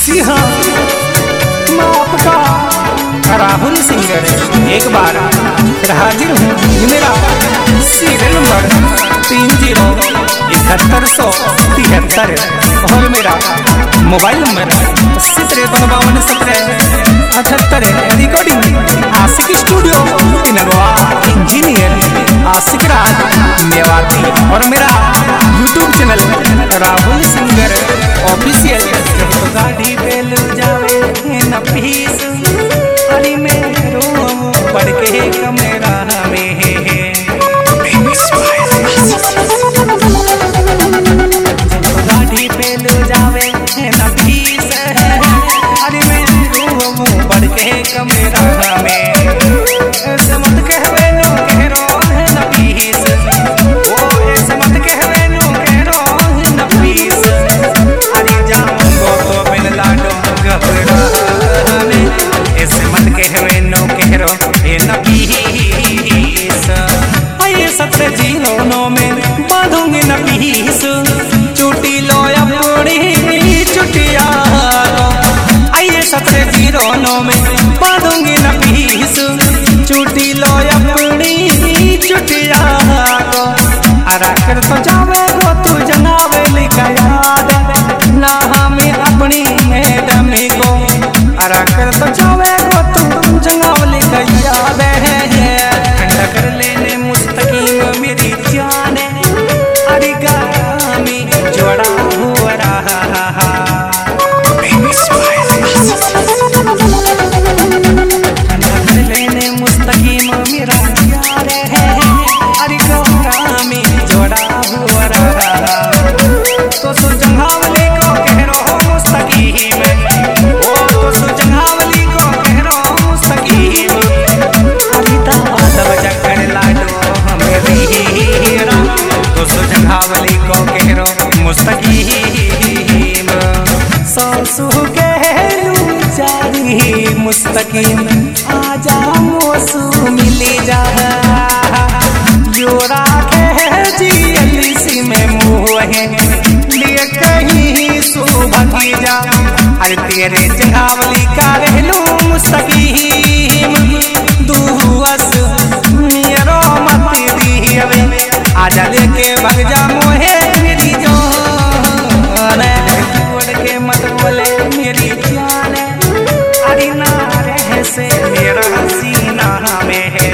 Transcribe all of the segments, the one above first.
जी हाँ, मैं आपका राहुल सिंगर एक बार फिर हाजिर हूँ। ये मेरा सीरियल नंबर 307173 और मेरा mobile number 8053521778। Recording Ashiq studio Nagwa, engineer Ashiq Raj Mewati और मेरा YouTube channel Rahul singer official. गाड़ी पे ले जावे न पीस अरे में रो पड़ के कमरा में गाड़ी पे ले जावे न पीस अरे में रो पड़ के कमरा में ऐसे मत कहवे नो कहरो न पीस वो ऐसे मत कहवे नो कहरो न पीस अरे जाऊंगो तो बिन लाडो घबरा में ऐसे मत कहवे नो कहरो न पीस। आइए 709 में बांधूंगी न पीस चुटी लो अपनी चुटिया लो। आइए 709 में बांधूंगी न पीस चुटी लो अपनी चुटिया लो। अरा कर तो जावे वो तू जनावे लिखा याद ना हमें अपनी मैडम को। अरा कर तो जावे वो तू जनावे लिखा याद कर लेने मुस्तकीम मेरी जान अरे गामी जोड़ा हुआ रहा कर लेने मुस्तकीम मेरा यार है अरे गामी जोड़ा हुआ रहा। तो सुजंघावली को कह रहा मुस्तकीम ओ तो सुजंघावली को कह रहा मुस्तकीम तो सुजंघावली को कह रो मुस्तकीम सासू कहलू चारी मुस्तकीम आजा मोसू मिली जा जोरा कह जी अलीसी में मुँह लिए कहीं सुबह की जा। अरे तेरे जंघावली का रहलू मुस्तकीम दुआस मेरो मत दी आजा लेके भग जा मोहे मेरी जान छोड़ के मत बोले मेरी जान अरे ना रह से मेरा सीना में है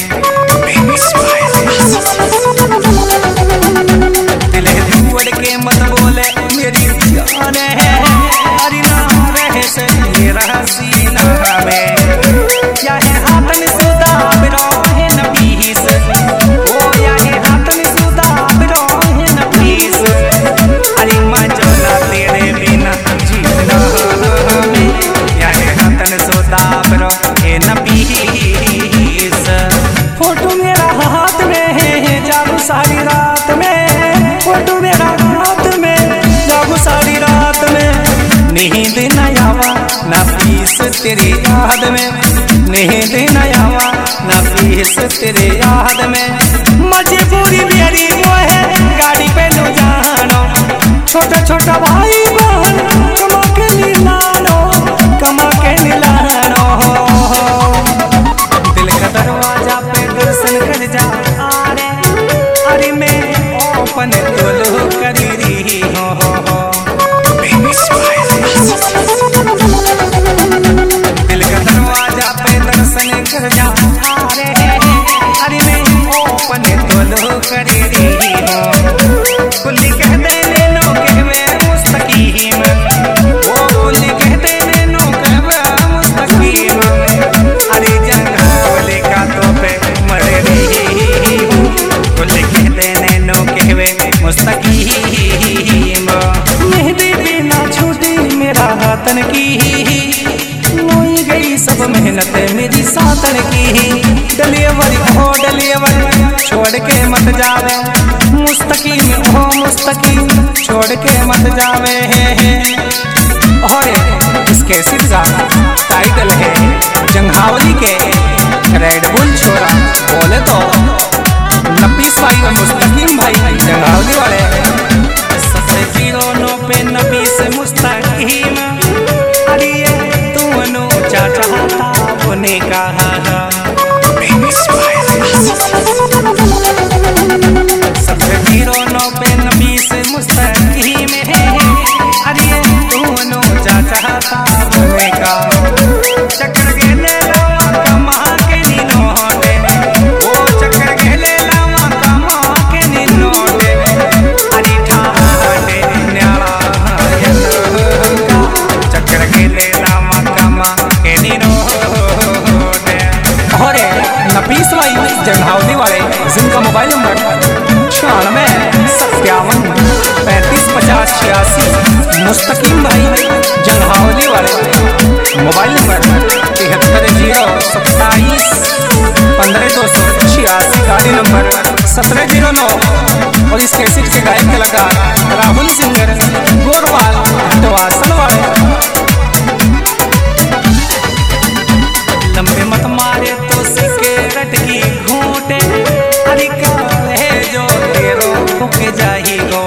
दिल छोड़ के मत बोले मेरी जान है अरे ना रह से मेरा सीना में क्या है हाथ में सुदा बिरो है न पीस ओ या है हाथ में सुदा बिरो है न पीस अरे मजोला तेरे बिना जीना में या है हाथ में सुदा बिरो है न पीस। फोटो मेरा हाथ में है जागू सारी रात में फोटो मेरा हाथ में जागू सारी रात में नींद न आवा ना पीस तेरी याद में नींद न आवा ना पीस तेरे याद में मजबूरी मेरी वो है गाड़ी पे लो जानो छोटा छोटा भाई बहन कमा के निलानो दिल का दरवाजा पे दर्शन कर जा अरे मैं ओपन तोलो कर रही हो दिल का दरवाजा पे दर्शन कर जा अरे मैं ओपन तोलो कर रही हो कुल्ली कह देने नो कहवे मुस्तकीम वो कुल्ली कह देने नो कहवे मुस्तकीम अरे जंघावली का तो पे मर रही हूँ कुल्ली कह देने नो कहवे मुस्तकीम। मेहंदी बिना छूटी मेरा हाथन की मोई गई सब मेहनत मेरी सातन की डलियवरी हो डलियवरी छोड़ के मत जावे मुस्तकीम हो मुस्तकीम छोड़ के मत जावे और इसके सिरसा टाइटल है जंघावली के रेड बुल छोरा बोले तो नपीस भाई और मुस्तकीम भाई जंघावली वाले 709 पे नपीस मुस्तकीम मुस्तकीम भाई जलहावली वाले। मोबाइल नंबर 73072515 गाड़ी नंबर 1709। और इस कैसेट के गायक कलाकार राहुल सिंगर गोरवाल हटवासन वाले। लंबे मत मारे तो सिगरेट की घूंटे, अरे काल है जो तेरो फूके जाही गो।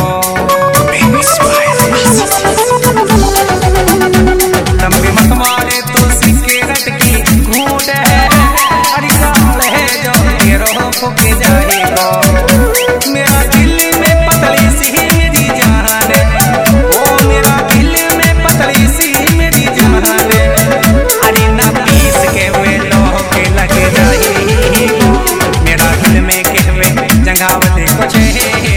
लंबे मत मारे तो सिगरेट की घूंटे, अरे काल है जो तेरो फूके जाही गो। मेरा दिल में पतली सी मेरी जान है, ओ मेरा दिल में पतली सी मेरी जान है। अरे ना पीस के वे लोह के लगे जाही गो, मेरा दिल में कहवे जंगावते को छेल।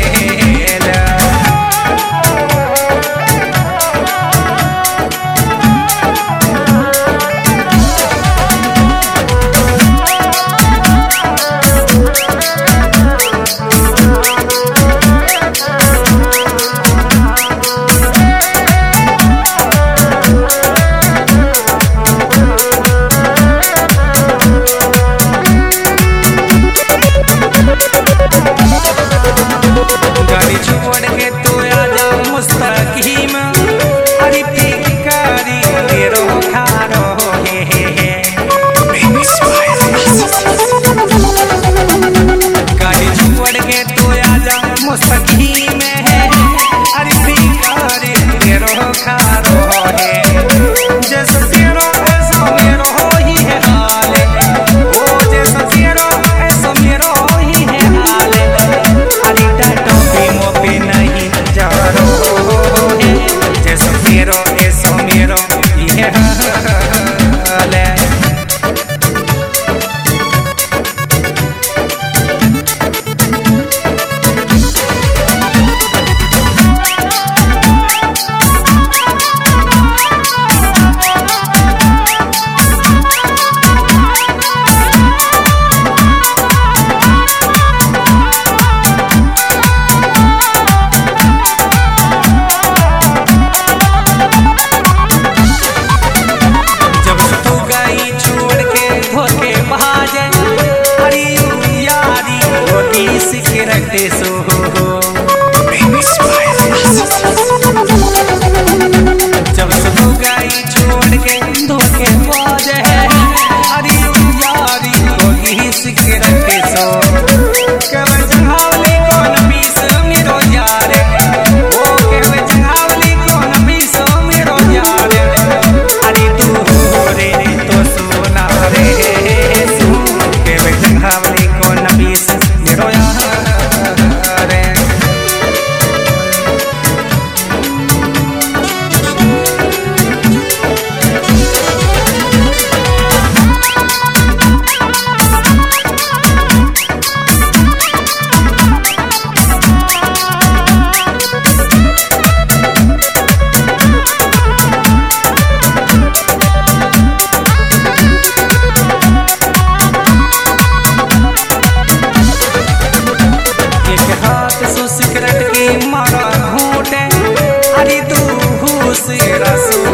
गाड़ी छोड़ के तू आजा मुस्तकीम, अरे भिखारी तेरो खारो हे। गाड़ी छोड़ के तू आजा मुस्तकीम है, अरे भिखारी तेरो खारो है। जैसा तेरो ऐसा मेरो ही है हाल, ओ जैसा तेरो ऐसा मेरो ही है हाल। अरे डाटो भी मोपे नहीं जा रो है, जैसा तेरो ऐसा मेरो ही है हाल। जब तू गई छोड़ के धोखे भाजे, अरे यारी होगी सिगरेट सो। जब तू गई छोड़ के धोखे भाजे, अरे यारी होगी सिगरेट सो। कहवे जंघावली कौन पीस मेरो यार, ओ कहवे जंघावली कौन पीस मेरो यार। अरे तू रे तो सोना रे सू, कहवे जंघावली कौन पीस मेरो यार। एक हाथ सो सिगरेट की मारा घूंटे, अरे तू हुसेरा सो।